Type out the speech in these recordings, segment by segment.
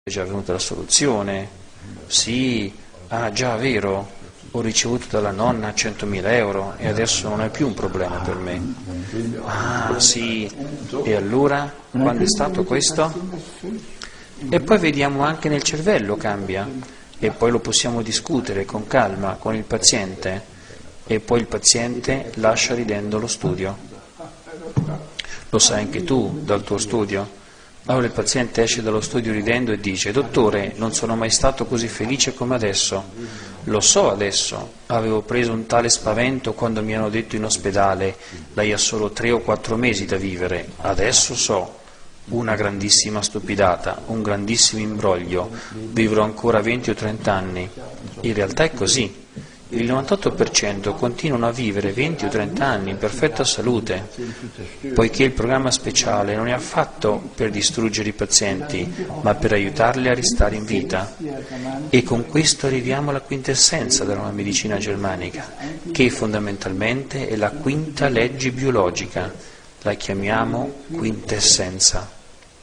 è già venuta la soluzione. Sì, già vero, ho ricevuto dalla nonna 100.000 euro e adesso non è più un problema per me. Ah sì, e allora quando è stato questo? E poi vediamo anche nel cervello cambia e poi lo possiamo discutere con calma con il paziente e poi il paziente lascia ridendo lo studio. Lo sai anche tu dal tuo studio? Allora il paziente esce dallo studio ridendo e dice: dottore, non sono mai stato così felice come adesso. Lo so adesso, avevo preso un tale spavento quando mi hanno detto in ospedale: lei ha solo 3 o 4 mesi da vivere. Adesso so, una grandissima stupidata, un grandissimo imbroglio, vivrò ancora 20 o 30 anni. In realtà è così. Il 98% continuano a vivere 20 o 30 anni in perfetta salute, poiché il programma speciale non è affatto per distruggere i pazienti, ma per aiutarli a restare in vita. E con questo arriviamo alla quintessenza della nuova medicina germanica, che fondamentalmente è la quinta legge biologica. La chiamiamo quintessenza.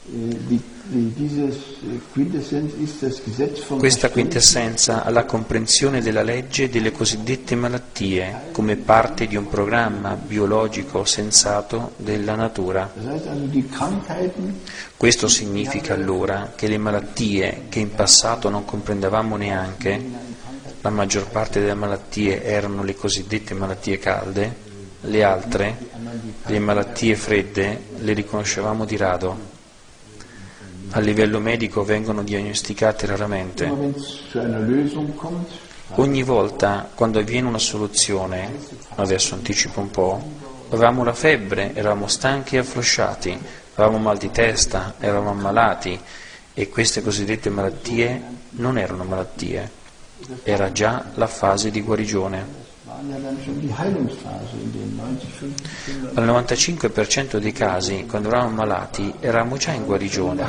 Questa quintessenza ha la comprensione della legge delle cosiddette malattie come parte di un programma biologico sensato della natura. Questo significa allora che le malattie che in passato non comprendevamo neanche, la maggior parte delle malattie erano le cosiddette malattie calde, le altre, le malattie fredde, le riconoscevamo di rado. A livello medico vengono diagnosticate raramente. Ogni volta quando avviene una soluzione, adesso anticipo un po', avevamo la febbre, eravamo stanchi e afflosciati, avevamo mal di testa, eravamo ammalati e queste cosiddette malattie non erano malattie, era già la fase di guarigione. Al 95% dei casi, quando eravamo malati, eravamo già in guarigione.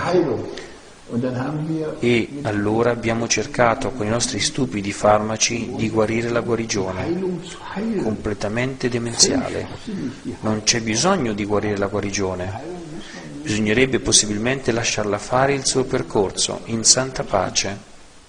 E allora abbiamo cercato con i nostri stupidi farmaci di guarire la guarigione, completamente demenziale. Non c'è bisogno di guarire la guarigione, bisognerebbe possibilmente lasciarla fare il suo percorso in santa pace.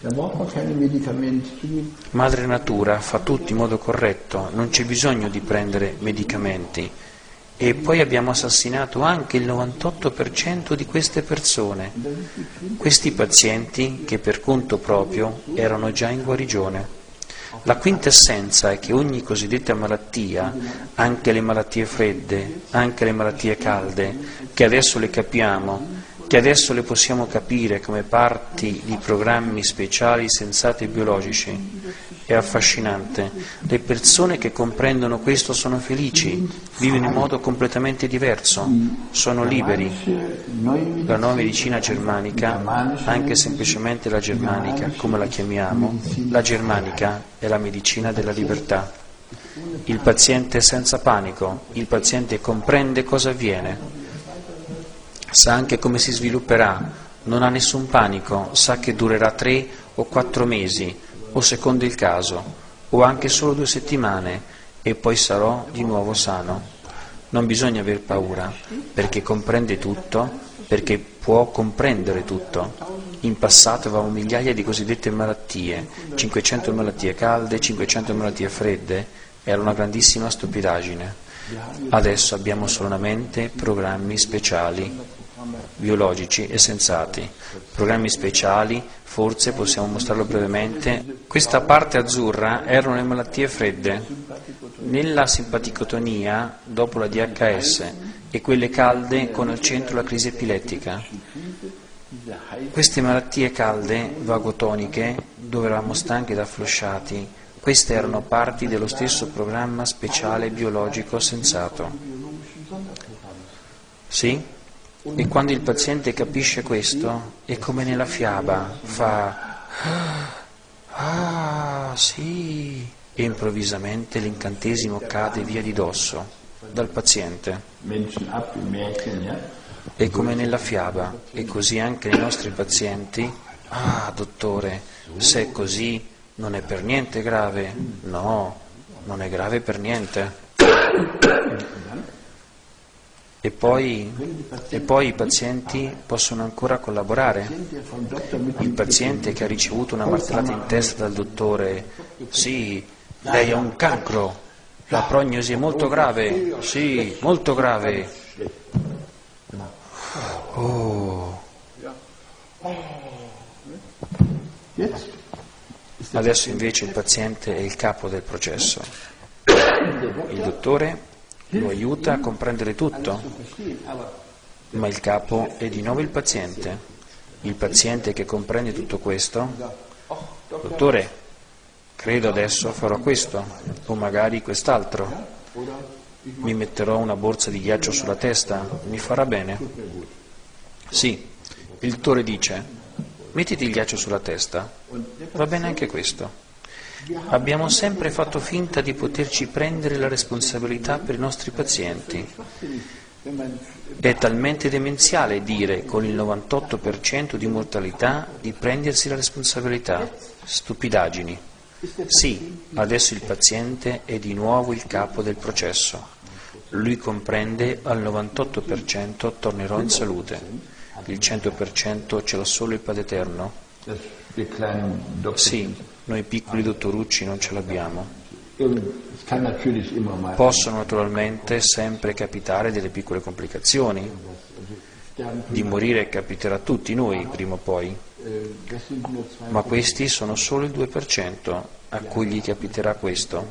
Madre Natura fa tutto in modo corretto, non c'è bisogno di prendere medicamenti. E poi abbiamo assassinato anche il 98% di queste persone, questi pazienti che per conto proprio erano già in guarigione. La quintessenza è che ogni cosiddetta malattia, anche le malattie fredde, anche le malattie calde, che adesso le capiamo, che adesso le possiamo capire come parti di programmi speciali sensati e biologici, è affascinante. Le persone che comprendono questo sono felici, vivono in modo completamente diverso, sono liberi. La nuova medicina germanica, anche semplicemente la germanica, come la chiamiamo, la germanica è la medicina della libertà. Il paziente è senza panico, il paziente comprende cosa avviene. Sa anche come si svilupperà, non ha nessun panico, sa che durerà 3 o 4 mesi, o secondo il caso, o anche solo 2 settimane, e poi sarò di nuovo sano. Non bisogna aver paura, perché comprende tutto, perché può comprendere tutto. In passato avevamo migliaia di cosiddette malattie, 500 malattie calde, 500 malattie fredde, era una grandissima stupidaggine. Adesso abbiamo solamente programmi speciali, biologici e sensati. Programmi speciali, forse possiamo mostrarlo brevemente. Questa parte azzurra erano le malattie fredde. Nella simpaticotonia, dopo la DHS, e quelle calde con al centro la crisi epilettica. Queste malattie calde, vagotoniche, dove eravamo stanchi ed afflosciati, queste erano parti dello stesso programma speciale biologico sensato. Sì? E quando il paziente capisce questo, è come nella fiaba, fa «Ah, sì!» e improvvisamente l'incantesimo cade via di dosso dal paziente. È come nella fiaba, e così anche nei nostri pazienti. «Ah, dottore, se è così non è per niente grave». No, non è grave per niente. E poi i pazienti possono ancora collaborare. Il paziente che ha ricevuto una martellata in testa dal dottore: sì, lei ha un cancro, la prognosi è molto grave, sì, molto grave. Oh. Adesso invece il paziente è il capo del processo. Il dottore lo aiuta a comprendere tutto, ma il capo è di nuovo il paziente. Il paziente che comprende tutto questo: dottore, credo adesso farò questo, o magari quest'altro. Mi metterò una borsa di ghiaccio sulla testa, mi farà bene? Sì. Il dottore dice: mettiti il ghiaccio sulla testa, va bene anche questo. Abbiamo sempre fatto finta di poterci prendere la responsabilità per i nostri pazienti. È talmente demenziale dire con il 98% di mortalità di prendersi la responsabilità. Stupidaggini. Sì, adesso il paziente è di nuovo il capo del processo. Lui comprende al 98% tornerò in salute. Il 100% ce l'ha solo il Padre Eterno. Sì, noi piccoli dottorucci non ce l'abbiamo. Possono naturalmente sempre capitare delle piccole complicazioni. Di morire capiterà a tutti noi prima o poi, ma questi sono solo il 2% a cui gli capiterà questo.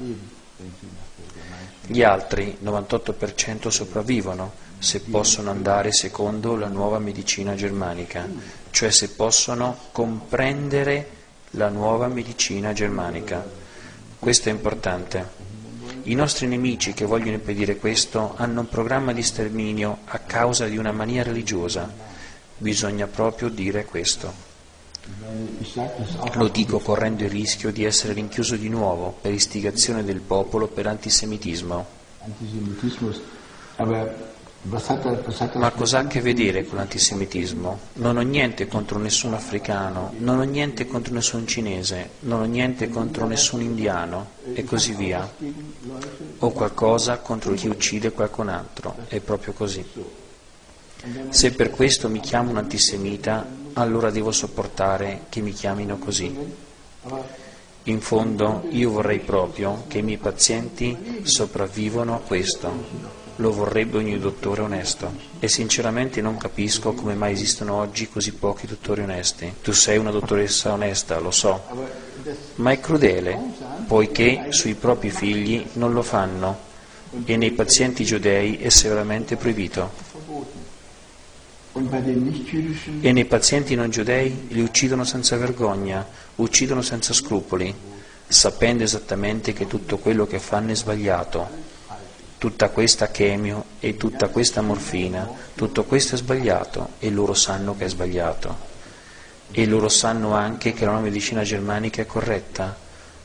Gli altri 98% sopravvivono se possono andare secondo la nuova medicina germanica, cioè se possono comprendere la nuova medicina germanica. Questo è importante. I nostri nemici che vogliono impedire questo hanno un programma di sterminio a causa di una mania religiosa. Bisogna proprio dire questo. Lo dico correndo il rischio di essere rinchiuso di nuovo per istigazione del popolo per antisemitismo. Ma cosa ha a che vedere con l'antisemitismo? Non ho niente contro nessun africano, non ho niente contro nessun cinese, non ho niente contro nessun indiano e così via. Ho qualcosa contro chi uccide qualcun altro, è proprio così. Se per questo mi chiamo un antisemita, allora devo sopportare che mi chiamino così. In fondo io vorrei proprio che i miei pazienti sopravvivano a questo. Lo vorrebbe ogni dottore onesto. E sinceramente non capisco come mai esistono oggi così pochi dottori onesti. Tu sei una dottoressa onesta, lo so, ma è crudele, poiché sui propri figli non lo fanno e nei pazienti giudei è severamente proibito. E nei pazienti non giudei li uccidono senza vergogna, uccidono senza scrupoli, sapendo esattamente che tutto quello che fanno è sbagliato. Tutta questa chemio e tutta questa morfina, tutto questo è sbagliato e loro sanno che è sbagliato. E loro sanno anche che la nuova medicina germanica è corretta,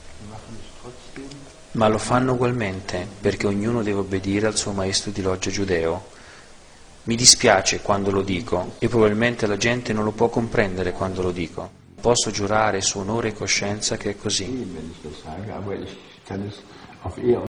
ma lo fanno ugualmente perché ognuno deve obbedire al suo maestro di loggia giudeo. Mi dispiace quando lo dico e probabilmente la gente non lo può comprendere quando lo dico. Posso giurare su onore e coscienza che è così.